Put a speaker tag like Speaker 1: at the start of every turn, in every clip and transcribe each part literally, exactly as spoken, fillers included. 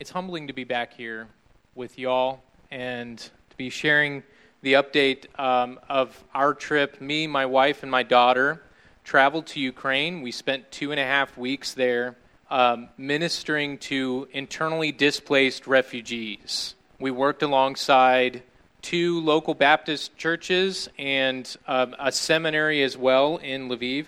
Speaker 1: It's humbling to be back here with y'all and to be sharing the update um, of our trip. Me, my wife, and my daughter traveled to Ukraine. We spent two and a half weeks there um, ministering to internally displaced refugees. We worked alongside two local Baptist churches and um, a seminary as well in Lviv.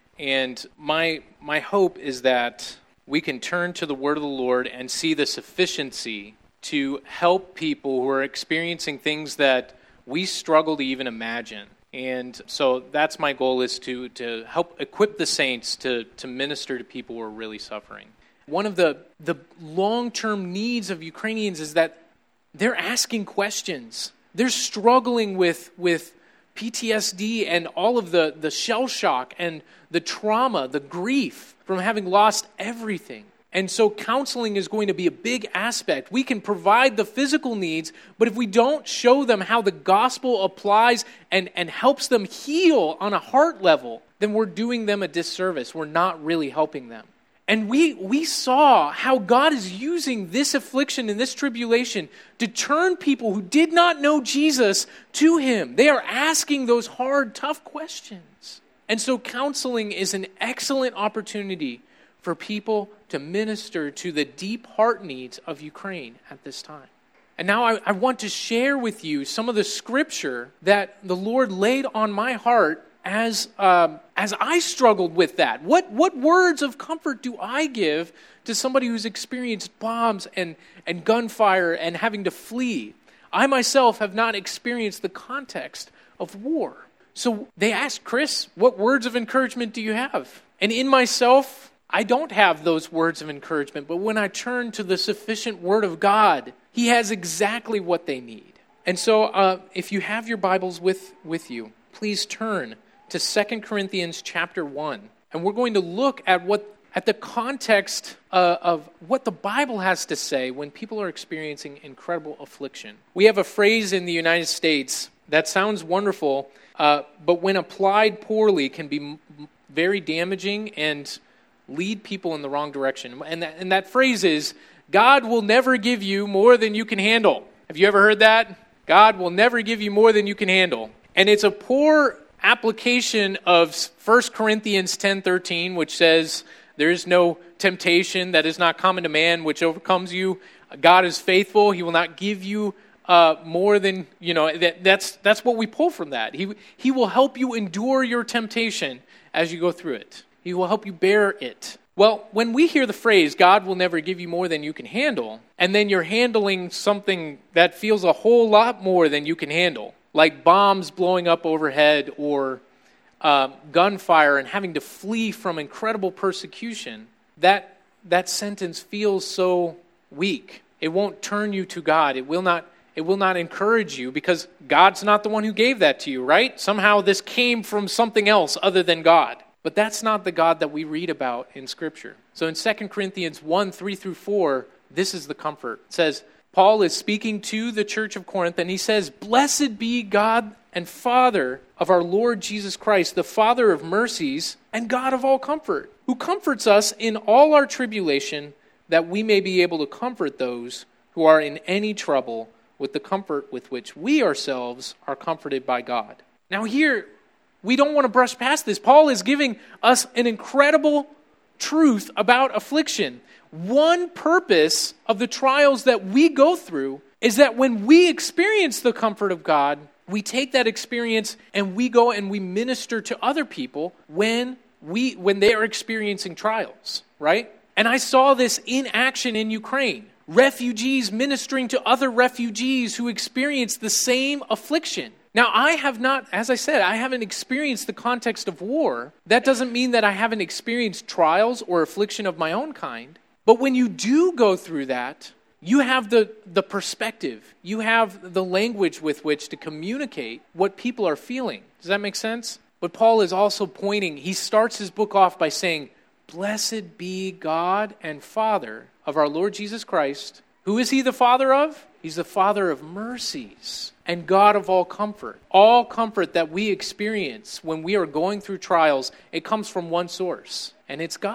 Speaker 1: And my my hope is that we can turn to the word of the Lord and see the sufficiency to help people who are experiencing things that we struggle to even imagine. And so that's my goal, is to, to help equip the saints to, to minister to people who are really suffering. One of the, the long-term needs of Ukrainians is that they're asking questions. They're struggling with, with P T S D and all of the, the shell shock and the trauma, the grief from having lost everything. And so counseling is going to be a big aspect. We can provide the physical needs, but if we don't show them how the gospel applies and, and helps them heal on a heart level, then we're doing them a disservice. We're not really helping them. And we we saw how God is using this affliction and this tribulation to turn people who did not know Jesus to Him. They are asking those hard, tough questions. And so counseling is an excellent opportunity for people to minister to the deep heart needs of Ukraine at this time. And now I, I want to share with you some of the scripture that the Lord laid on my heart as um, as I struggled with that. What what words of comfort do I give to somebody who's experienced bombs and, and gunfire and having to flee? I myself have not experienced the context of war. So they asked, Chris, what words of encouragement do you have? And in myself, I don't have those words of encouragement, but when I turn to the sufficient word of God, He has exactly what they need. And so uh, if you have your Bibles with, with you, please turn to Second Corinthians chapter one. And we're going to look at what at the context uh, of what the Bible has to say when people are experiencing incredible affliction. We have a phrase in the United States that sounds wonderful, uh, but when applied poorly can be m- very damaging and lead people in the wrong direction. And that, and that phrase is, God will never give you more than you can handle. Have you ever heard that? God will never give you more than you can handle. And it's a poor application of First Corinthians ten thirteen, which says, there is no temptation that is not common to man which overcomes you. God is faithful. He will not give you uh, more than, you know, that, that's that's what we pull from that. He, he will help you endure your temptation as you go through it. He will help you bear it. Well, when we hear the phrase, God will never give you more than you can handle, and then you're handling something that feels a whole lot more than you can handle, like bombs blowing up overhead or uh, gunfire and having to flee from incredible persecution, that that sentence feels so weak. It won't turn you to God. It will not It will not encourage you because God's not the one who gave that to you, right? Somehow this came from something else other than God. But that's not the God that we read about in Scripture. So in Second Corinthians one, three through four, this is the comfort. It says, Paul is speaking to the church of Corinth, and he says, Blessed be God and Father of our Lord Jesus Christ, the Father of mercies and God of all comfort, who comforts us in all our tribulation, that we may be able to comfort those who are in any trouble with the comfort with which we ourselves are comforted by God. Now here, we don't want to brush past this. Paul is giving us an incredible truth about affliction. One purpose of the trials that we go through is that when we experience the comfort of God, we take that experience and we go and we minister to other people when we when they are experiencing trials, right? And I saw this in action in Ukraine. Refugees ministering to other refugees who experienced the same affliction. Now, I have not, as I said, I haven't experienced the context of war. That doesn't mean that I haven't experienced trials or affliction of my own kind. But when you do go through that, you have the, the perspective. You have the language with which to communicate what people are feeling. Does that make sense? But Paul is also pointing, he starts his book off by saying, Blessed be God and Father of our Lord Jesus Christ. Who is He the Father of? He's the Father of mercies and God of all comfort. All comfort that we experience when we are going through trials, it comes from one source, and it's God.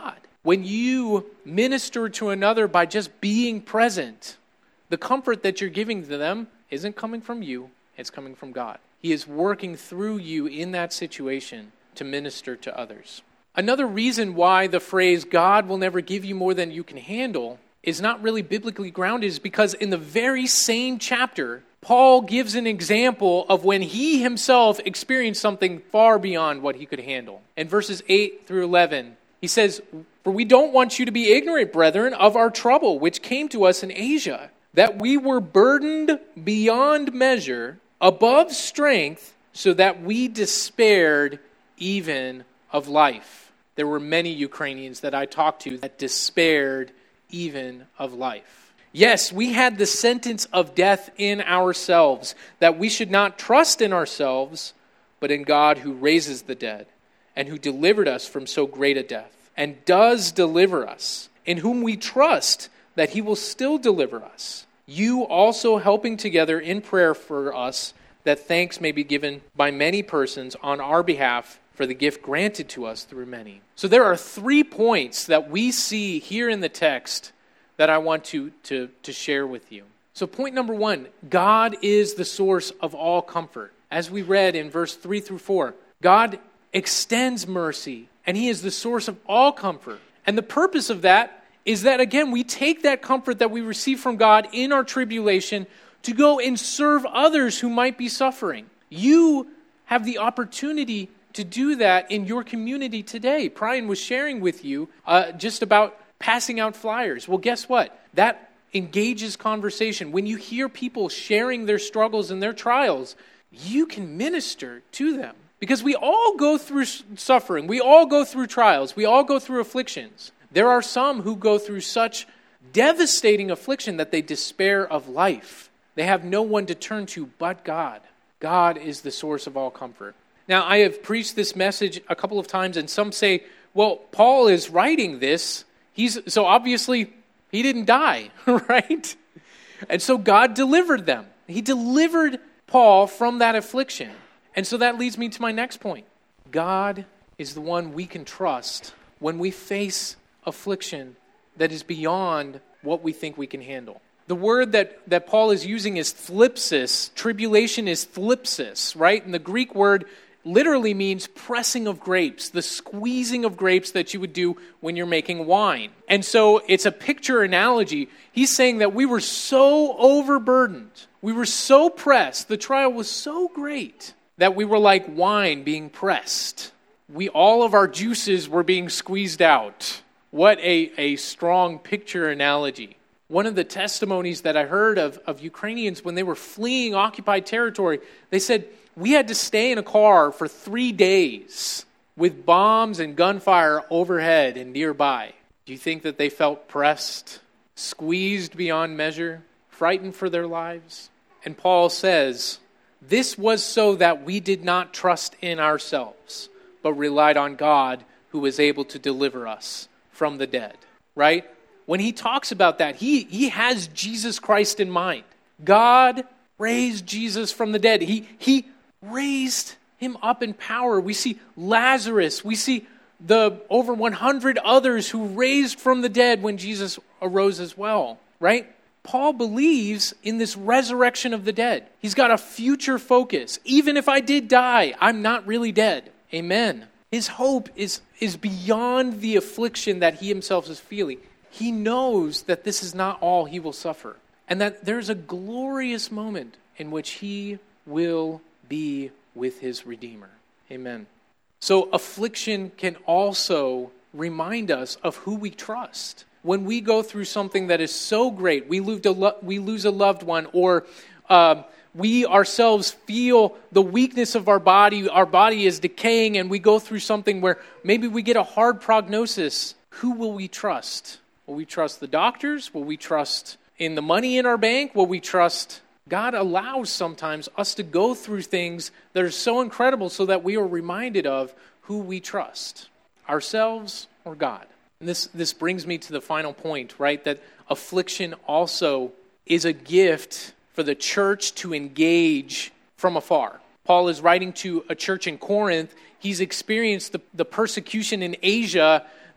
Speaker 1: When you minister to another by just being present, the comfort that you're giving to them isn't coming from you, it's coming from God. He is working through you in that situation to minister to others. Another reason why the phrase, God will never give you more than you can handle, is not really biblically grounded is because in the very same chapter, Paul gives an example of when he himself experienced something far beyond what he could handle. In verses eight through eleven, he says, "For we don't want you to be ignorant, brethren, of our trouble, which came to us in Asia, that we were burdened beyond measure, above strength, so that we despaired even of life." There were many Ukrainians that I talked to that despaired even of life. Yes, we had the sentence of death in ourselves, that we should not trust in ourselves, but in God who raises the dead, and who delivered us from so great a death, and does deliver us, in whom we trust that he will still deliver us. You also helping together in prayer for us, that thanks may be given by many persons on our behalf for the gift granted to us through many. So there are three points that we see here in the text that I want to, to, to share with you. So point number one, God is the source of all comfort. As we read in verse three through four, God extends mercy, and he is the source of all comfort. And the purpose of that is that, again, we take that comfort that we receive from God in our tribulation to go and serve others who might be suffering. You have the opportunity to do that in your community today. Brian was sharing with you uh, just about passing out flyers. Well, guess what? That engages conversation. When you hear people sharing their struggles and their trials, you can minister to them. Because we all go through suffering. We all go through trials. We all go through afflictions. There are some who go through such devastating affliction that they despair of life. They have no one to turn to but God. God is the source of all comfort. Now, I have preached this message a couple of times, and some say, well, Paul is writing this. He's so obviously he didn't die, right? And so God delivered them. He delivered Paul from that affliction. And so that leads me to my next point. God is the one we can trust when we face affliction that is beyond what we think we can handle. The word that, that Paul is using is thlipsis. Tribulation is thlipsis, right? And the Greek word literally means pressing of grapes, the squeezing of grapes that you would do when you're making wine. And so it's a picture analogy. He's saying that we were so overburdened, we were so pressed, the trial was so great that we were like wine being pressed. We all of our juices were being squeezed out. What a, a strong picture analogy. One of the testimonies that I heard of, of Ukrainians when they were fleeing occupied territory, they said, we had to stay in a car for three days with bombs and gunfire overhead and nearby. Do you think that they felt pressed, squeezed beyond measure, frightened for their lives? And Paul says, this was so that we did not trust in ourselves, but relied on God who was able to deliver us from the dead, right? When he talks about that, he, he has Jesus Christ in mind. God raised Jesus from the dead. He, he raised him up in power. We see Lazarus. We see the over one hundred others who raised from the dead when Jesus arose as well, right? Paul believes in this resurrection of the dead. He's got a future focus. Even if I did die, I'm not really dead. Amen. His hope is, is beyond the affliction that he himself is feeling. He knows that this is not all he will suffer, and that there's a glorious moment in which he will be with his Redeemer. Amen. So affliction can also remind us of who we trust. When we go through something that is so great, we lose a, lo- we lose a loved one, or uh, we ourselves feel the weakness of our body, our body is decaying, and we go through something where maybe we get a hard prognosis. Who will we trust? Will we trust the doctors? Will we trust in the money in our bank? Will we trust? God allows sometimes us to go through things that are so incredible so that we are reminded of who we trust, ourselves or God. And this, this brings me to the final point, right? That affliction also is a gift for the church to engage from afar. Paul is writing to a church in Corinth. He's experienced the, the persecution in Asia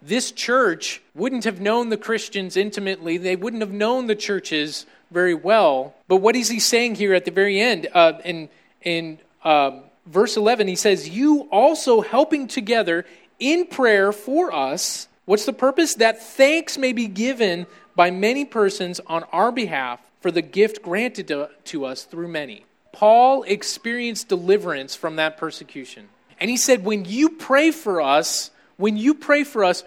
Speaker 1: this church wouldn't have known the Christians intimately. They wouldn't have known the churches very well. But what is he saying here at the very end? Uh, in in uh, verse eleven, he says, you also helping together in prayer for us. What's the purpose? That thanks may be given by many persons on our behalf for the gift granted to, to us through many. Paul experienced deliverance from that persecution. And he said, when you pray for us, when you pray for us,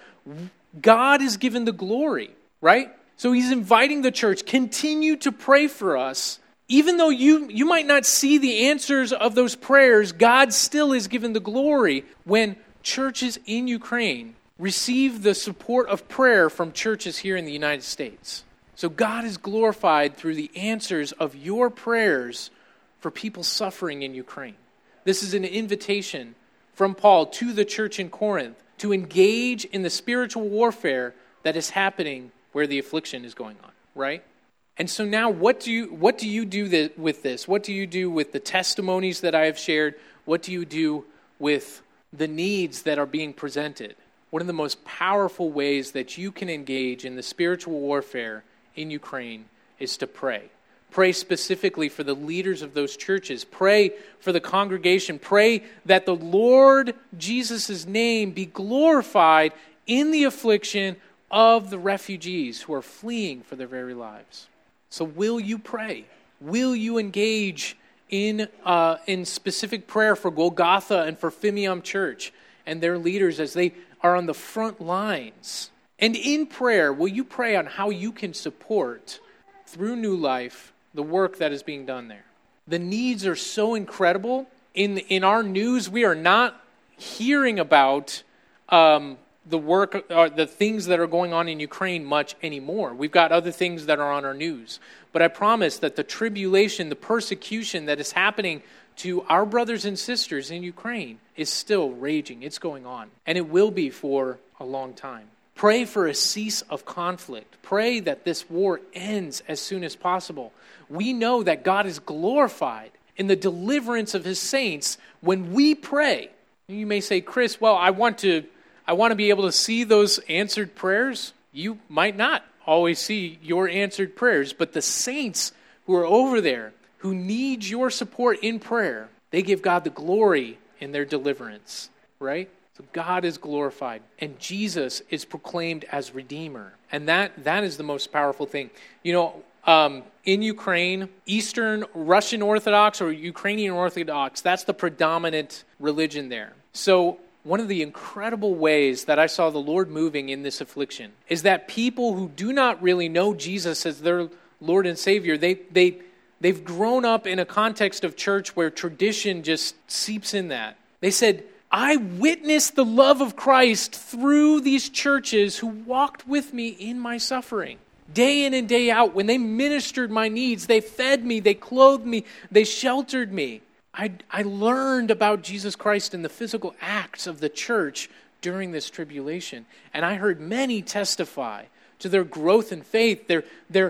Speaker 1: God is given the glory, right? So he's inviting the church, continue to pray for us. Even though you, you might not see the answers of those prayers, God still is given the glory when churches in Ukraine receive the support of prayer from churches here in the United States. So God is glorified through the answers of your prayers for people suffering in Ukraine. This is an invitation from Paul to the church in Corinth to engage in the spiritual warfare that is happening where the affliction is going on, right? And so now what do you what do you do th- with this? What do you do with the testimonies that I have shared? What do you do with the needs that are being presented? One of the most powerful ways that you can engage in the spiritual warfare in Ukraine is to pray. Pray specifically for the leaders of those churches. Pray for the congregation. Pray that the Lord Jesus' name be glorified in the affliction of the refugees who are fleeing for their very lives. So will you pray? Will you engage in uh, in specific prayer for Golgotha and for Phimeum Church and their leaders as they are on the front lines? And in prayer, will you pray on how you can support, through New Life, the work that is being done there? The needs are so incredible. In in our news, we are not hearing about um, the work, or the things that are going on in Ukraine much anymore. We've got other things that are on our news. But I promise that the tribulation, the persecution that is happening to our brothers and sisters in Ukraine is still raging. It's going on. And it will be for a long time. Pray for a cease of conflict. Pray that this war ends as soon as possible. We know that God is glorified in the deliverance of his saints when we pray. You may say, Chris, well, I want to I want to be able to see those answered prayers. You might not always see your answered prayers, but the saints who are over there, who need your support in prayer, they give God the glory in their deliverance, right? So God is glorified, and Jesus is proclaimed as Redeemer. And that that is the most powerful thing. You know, um, in Ukraine, Eastern Russian Orthodox or Ukrainian Orthodox, that's the predominant religion there. So one of the incredible ways that I saw the Lord moving in this affliction is that people who do not really know Jesus as their Lord and Savior, they they they've grown up in a context of church where tradition just seeps in that. They said, I witnessed the love of Christ through these churches who walked with me in my suffering. Day in and day out, when they ministered my needs, they fed me, they clothed me, they sheltered me. I, I learned about Jesus Christ in the physical acts of the church during this tribulation. And I heard many testify to their growth in faith, their, their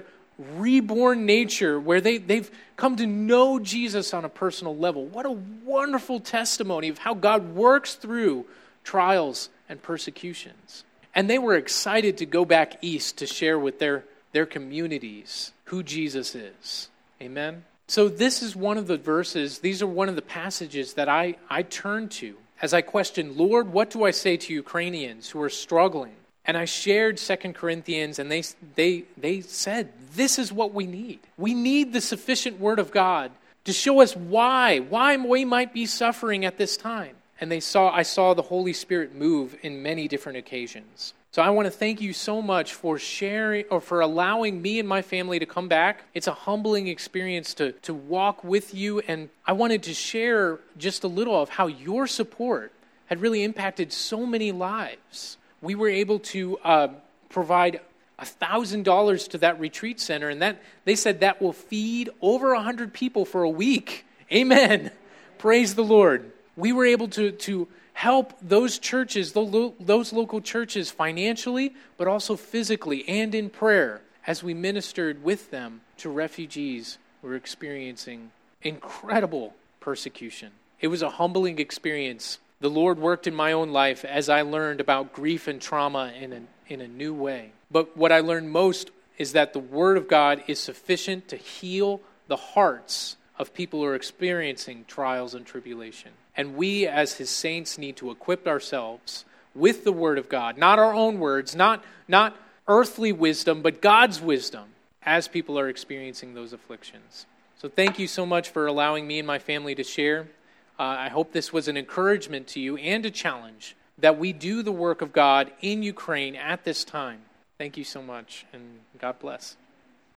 Speaker 1: reborn nature, where they, they've come to know Jesus on a personal level. What a wonderful testimony of how God works through trials and persecutions. And they were excited to go back east to share with their, their communities who Jesus is. Amen? So this is one of the verses, these are one of the passages that I, I turn to as I question, Lord, what do I say to Ukrainians who are struggling? And I shared Second Corinthians, and they they they said, this is what we need. We need the sufficient word of God to show us why, why we might be suffering at this time. And they saw I saw the Holy Spirit move in many different occasions. So I want to thank you so much for sharing or for allowing me and my family to come back. It's a humbling experience to, to walk with you. And I wanted to share just a little of how your support had really impacted so many lives. We were able to uh, provide one thousand dollars to that retreat center. And that they said that will feed over one hundred people for a week. Amen. Praise the Lord. We were able to to help those churches, those local churches financially, but also physically and in prayer as we ministered with them to refugees who were experiencing incredible persecution. It was a humbling experience. The the Lord worked in my own life as I learned about grief and trauma in a, in a new way. But what I learned most is that the Word of God is sufficient to heal the hearts of people who are experiencing trials and tribulation. And we as His saints need to equip ourselves with the Word of God, not our own words, not, not earthly wisdom, but God's wisdom as people are experiencing those afflictions. So thank you so much for allowing me and my family to share. Uh, I hope this was an encouragement to you and a challenge that we do the work of God in Ukraine at this time. Thank you so much, and God bless.